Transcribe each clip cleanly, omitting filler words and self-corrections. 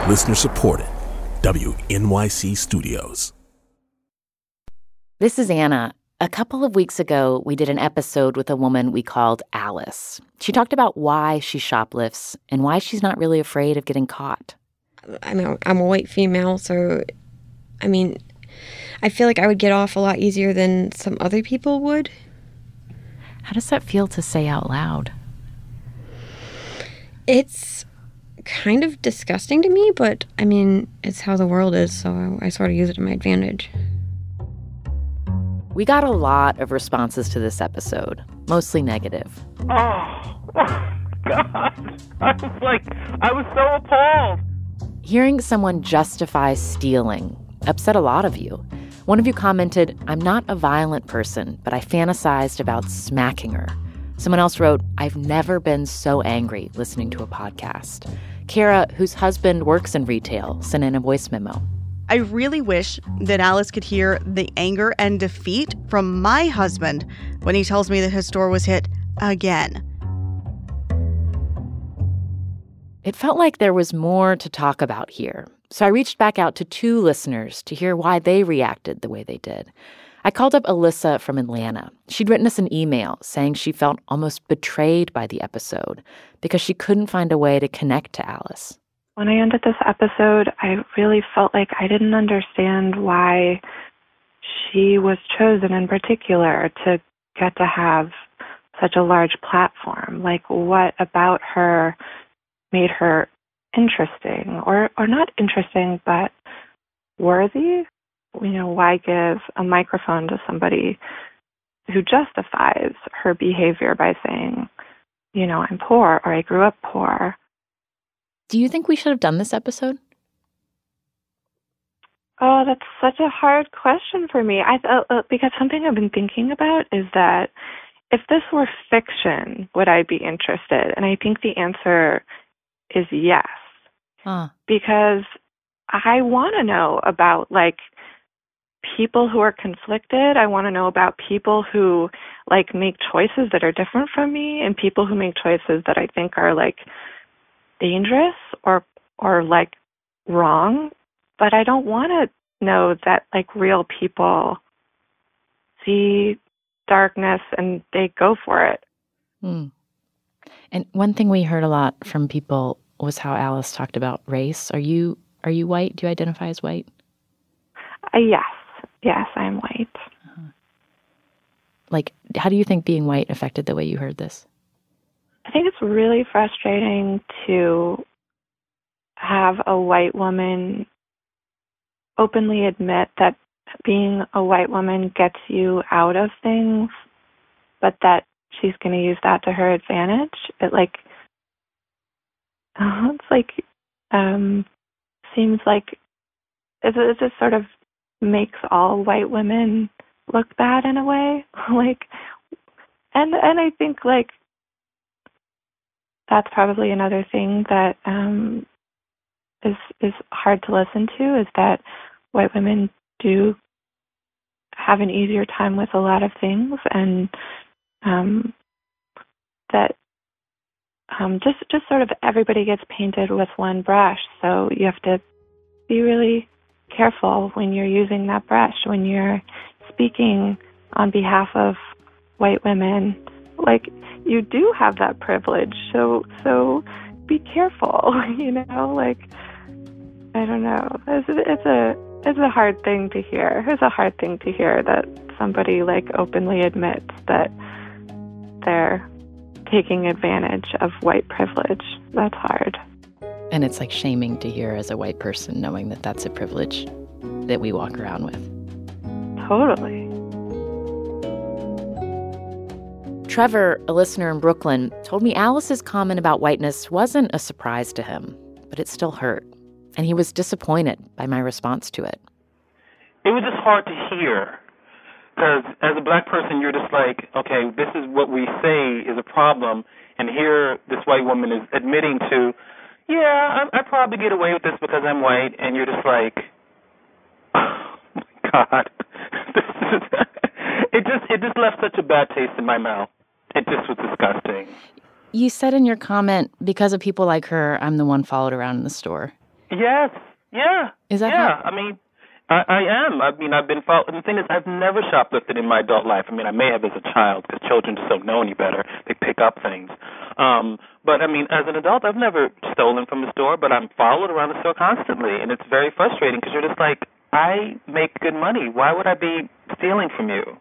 Listener supported. WNYC Studios. This is Anna. A couple of weeks ago, we did an episode with a woman we called Alice. She talked about why she shoplifts and why she's not really afraid of getting caught. I mean, I'm a white female, so, I feel like I would get off a lot easier than some other people would. How does that feel to say out loud? It's kind of disgusting to me, but, it's how the world is, so I sort of use it to my advantage. We got a lot of responses to this episode, mostly negative. Oh, God. I was so appalled. Hearing someone justify stealing upset a lot of you. One of you commented, "I'm not a violent person, but I fantasized about smacking her." Someone else wrote, "I've never been so angry listening to a podcast." Kara, whose husband works in retail, sent in a voice memo. I really wish that Alice could hear the anger and defeat from my husband when he tells me that his store was hit again. It felt like there was more to talk about here, so I reached back out to 2 listeners to hear why they reacted the way they did. I called up Alyssa from Atlanta. She'd written us an email saying she felt almost betrayed by the episode because she couldn't find a way to connect to Alice. When I ended this episode, I really felt like I didn't understand why she was chosen in particular to get to have such a large platform. Like, what about her made her interesting, or not interesting, but worthy? Why give a microphone to somebody who justifies her behavior by saying, I'm poor, or I grew up poor? Do you think we should have done this episode? Oh, that's such a hard question for me. Because something I've been thinking about is that if this were fiction, would I be interested? And I think the answer is yes. Because I want to know about, people who are conflicted. I want to know about people who, make choices that are different from me, and people who make choices that I think are, dangerous or wrong. But I don't want to know that real people see darkness and they go for it. And one thing we heard a lot from people was how Alice talked about race. Are you white? Do you identify as white? Yes, I'm white. How do you think being white affected the way you heard this? I think it's really frustrating to have a white woman openly admit that being a white woman gets you out of things, but that she's going to use that to her advantage. Seems like it just sort of makes all white women look bad in a way. And I think that's probably another thing that is hard to listen to, is that white women do have an easier time with a lot of things, and that just sort of everybody gets painted with one brush. So you have to be really careful when you're using that brush, when you're speaking on behalf of white women. You do have that privilege, so be careful. I don't know. It's a hard thing to hear. It's a hard thing to hear that somebody openly admits that they're taking advantage of white privilege. That's hard. And it's shaming to hear as a white person, knowing that that's a privilege that we walk around with. Totally. Trevor, a listener in Brooklyn, told me Alice's comment about whiteness wasn't a surprise to him, but it still hurt. And he was disappointed by my response to it. It was just hard to hear. Because as a black person, you're just okay, this is what we say is a problem. And here this white woman is admitting to, I probably get away with this because I'm white. And you're just oh, my God. It just left such a bad taste in my mouth. It just was disgusting. You said in your comment, because of people like her, I'm the one followed around in the store. Yes. Yeah. Is that yeah? I mean, I am. I mean, I've been following. The thing is, I've never shoplifted in my adult life. I mean, I may have as a child because children just don't know any better. They pick up things. But I mean, as an adult, I've never stolen from the store, but I'm followed around the store constantly, and it's very frustrating because you're just like, I make good money. Why would I be stealing from you?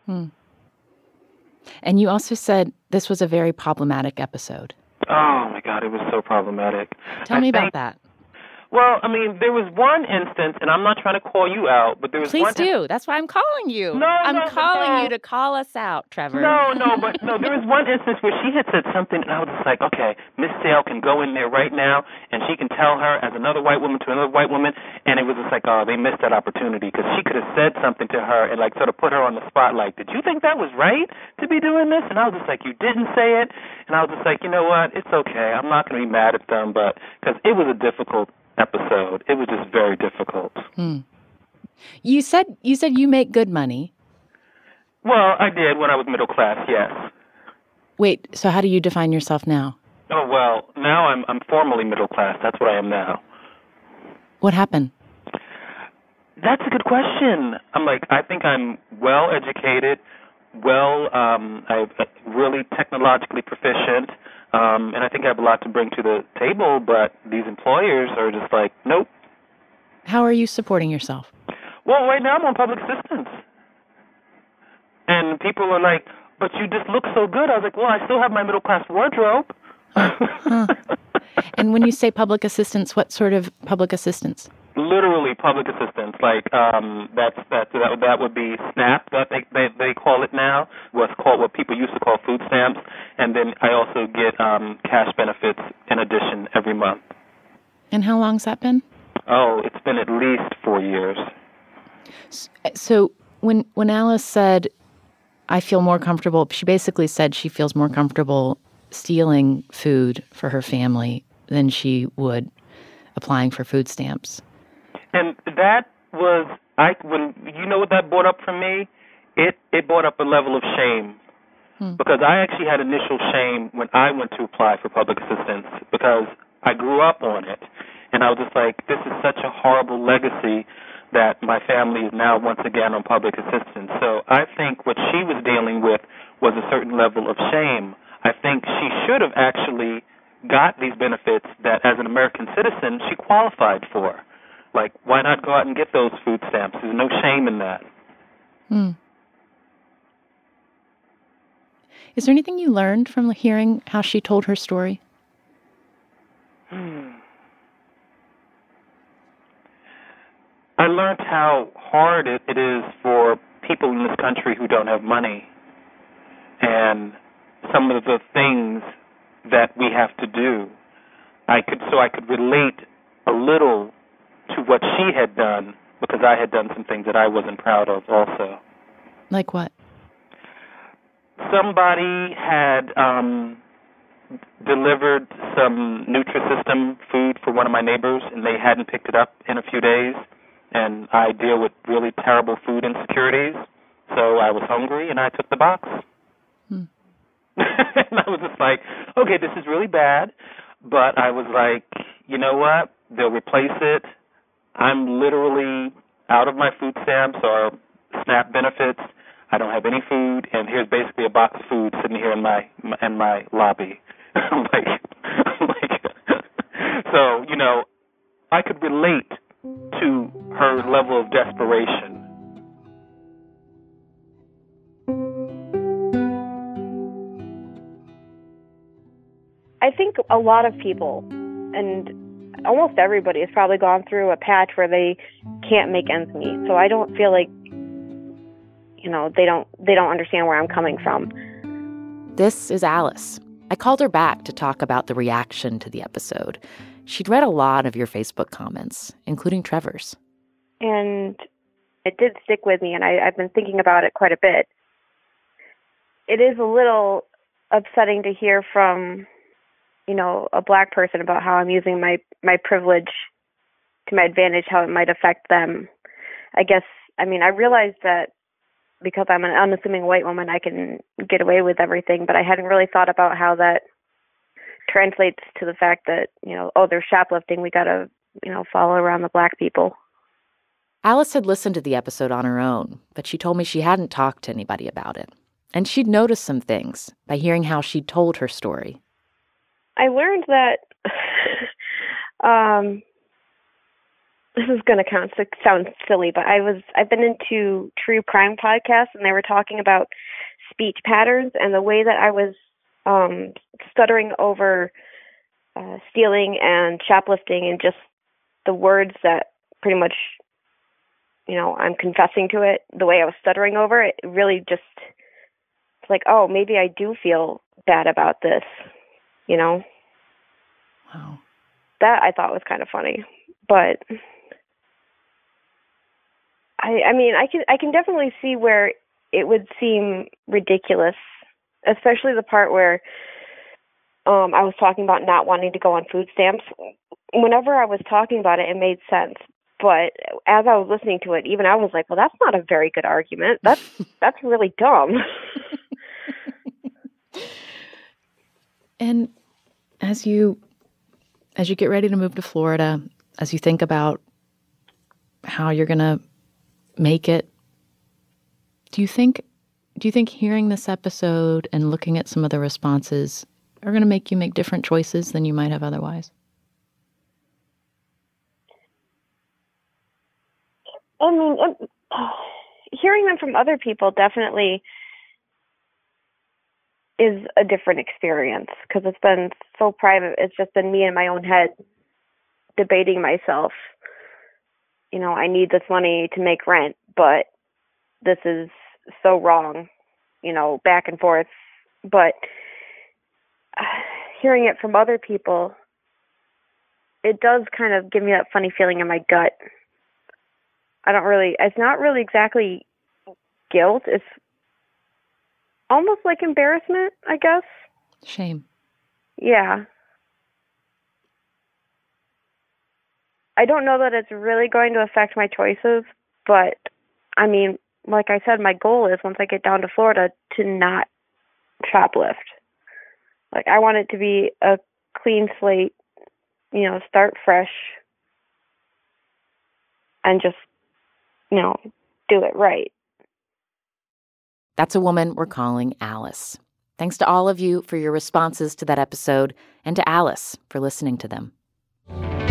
And you also said this was a very problematic episode. Oh, my God, it was so problematic. Tell me about that. Well, I mean, there was one instance, and I'm not trying to call you out, but there was Please one... do. That's why I'm calling you. I'm calling you to call us out, Trevor. No, there was one instance where she had said something, and I was just like, okay, Miss Sale can go in there right now, and she can tell her as another white woman to another white woman, and it was just like, oh, they missed that opportunity, because she could have said something to her and, like, sort of put her on the spotlight. Did you think that was right to be doing this? And I was just like, you didn't say it? And I was just like, you know what? It's okay. I'm not going to be mad at them, but because it was a difficult episode. It was just very difficult. You said you make good money. Well, I did when I was middle class, yes. Wait, so how do you define yourself now? Oh, well, now I'm formally middle class. That's what I am now. What happened? That's a good question. I think I'm well educated, I'm really technologically proficient, and I think I have a lot to bring to the table, but these employers are just like, nope. How are you supporting yourself? Well, right now I'm on public assistance. And people are like, but you just look so good. I was like, well, I still have my middle-class wardrobe. And when you say public assistance, what sort of public assistance? Literally public assistance, like that would be SNAP, that they call it now. What people used to call food stamps, and then I also get cash benefits in addition every month. And how long's that been? Oh, it's been at least 4 years. So when Alice said, "I feel more comfortable," she basically said she feels more comfortable stealing food for her family than she would applying for food stamps. And that was, when you know what that brought up for me? It brought up a level of shame. Because I actually had initial shame when I went to apply for public assistance because I grew up on it. And I was just like, this is such a horrible legacy that my family is now once again on public assistance. So I think what she was dealing with was a certain level of shame. I think she should have actually got these benefits that as an American citizen she qualified for. Like, why not go out and get those food stamps? There's no shame in that. Is there anything you learned from hearing how she told her story? I learned how hard it is for people in this country who don't have money, and some of the things that we have to do. I could relate a little to what she had done because I had done some things that I wasn't proud of also. Like what? Somebody had delivered some Nutrisystem food for one of my neighbors, and they hadn't picked it up in a few days. And I deal with really terrible food insecurities, so I was hungry, and I took the box. And I was just like, okay, this is really bad, but I was like, you know what? They'll replace it. I'm literally out of my food stamps or SNAP benefits. I don't have any food, and here's basically a box of food sitting here in my lobby. So, you know, I could relate to her level of desperation. I think a lot of people, and almost everybody, has probably gone through a patch where they can't make ends meet. So I don't feel like, you know, they don't understand where I'm coming from. This is Alice. I called her back to talk about the reaction to the episode. She'd read a lot of your Facebook comments, including Trevor's. And it did stick with me, and I've been thinking about it quite a bit. It is a little upsetting to hear from, you know, a black person about how I'm using my privilege to my advantage, how it might affect them. I guess, I mean, I realize that because I'm an unassuming white woman, I can get away with everything, but I hadn't really thought about how that translates to the fact that, you know, oh, they're shoplifting, we gotta follow around the black people. Alice had listened to the episode on her own, but she told me she hadn't talked to anybody about it. And she'd noticed some things by hearing how she'd told her story. I learned that this is going to sound silly, but I've been into true crime podcasts, and they were talking about speech patterns and the way that I was stuttering over stealing and shoplifting, and just the words that pretty much, I'm confessing to it. The way I was stuttering over it, really just, it's like, oh, maybe I do feel bad about this, Wow. That I thought was kind of funny, but I can definitely see where it would seem ridiculous, especially the part where I was talking about not wanting to go on food stamps. Whenever I was talking about it, it made sense. But as I was listening to it, even I was like, well, that's not a very good argument. That's really dumb. And as you get ready to move to Florida, as you think about how you're going to make it, do you think hearing this episode and looking at some of the responses are going to make you make different choices than you might have otherwise? I mean, hearing them from other people definitely is a different experience, because it's been so private. It's just been me in my own head debating myself. I need this money to make rent, but this is so wrong, back and forth. But hearing it from other people, it does kind of give me that funny feeling in my gut. It's not really exactly guilt. It's almost like embarrassment, I guess. Shame. Yeah. I don't know that it's really going to affect my choices, but I mean, like I said, my goal is once I get down to Florida to not shoplift. Like, I want it to be a clean slate, start fresh and just, do it right. That's a woman we're calling Alice. Thanks to all of you for your responses to that episode, and to Alice for listening to them.